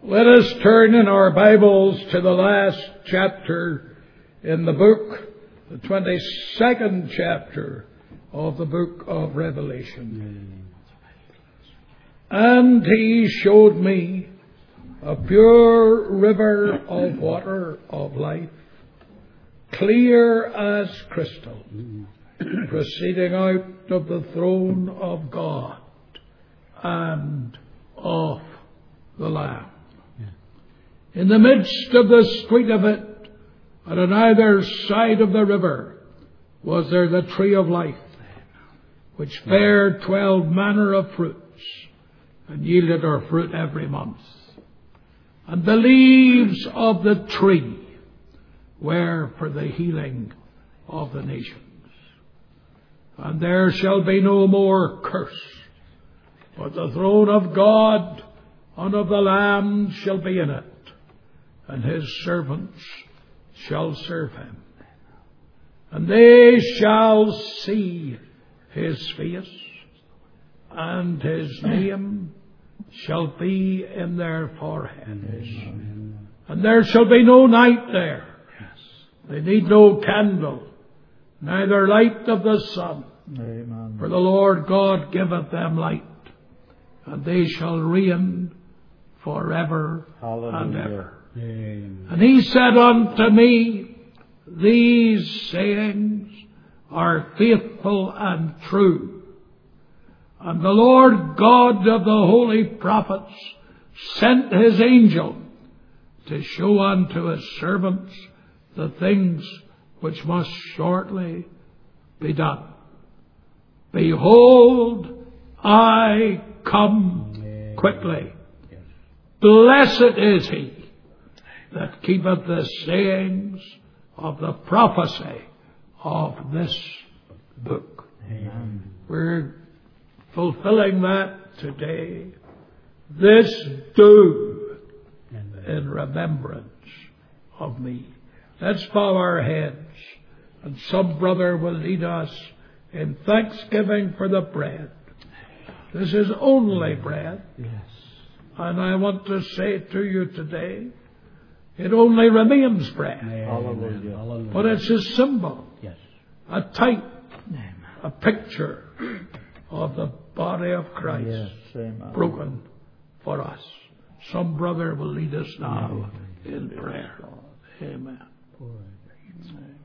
Let us turn in our Bibles to the last chapter in the book, the 22nd chapter of the book of Revelation. And he showed me a pure river of water of life, clear as crystal, proceeding out of the throne of God and of the Lamb. In the midst of the street of it, and on either side of the river, was there the tree of life, which bare 12 manner of fruits, and yielded her fruit every month. And the leaves of the tree were for the healing of the nations. And there shall be no more curse, but the throne of God and of the Lamb shall be in it, and his servants shall serve him. And they shall see his face, and his name shall be in their foreheads. And there shall be no night there. They need no candle, neither light of the sun. Amen. For the Lord God giveth them light, and they shall reign forever and ever. Amen. And he said unto me, these sayings are faithful and true. And the Lord God of the holy prophets sent his angel to show unto his servants the things which must shortly be done. Behold, I come quickly. Blessed is he that keepeth the sayings of the prophecy of this book. Amen. We're fulfilling that today. This do in remembrance of me. Let's bow our heads, and some brother will lead us in thanksgiving for the bread. This is only bread. Yes. And I want to say to you today, it only remains bread. Hallelujah. But it's a symbol, yes, a type, a picture of the body of Christ, yes, broken for us. Some brother will lead us now in prayer. Amen.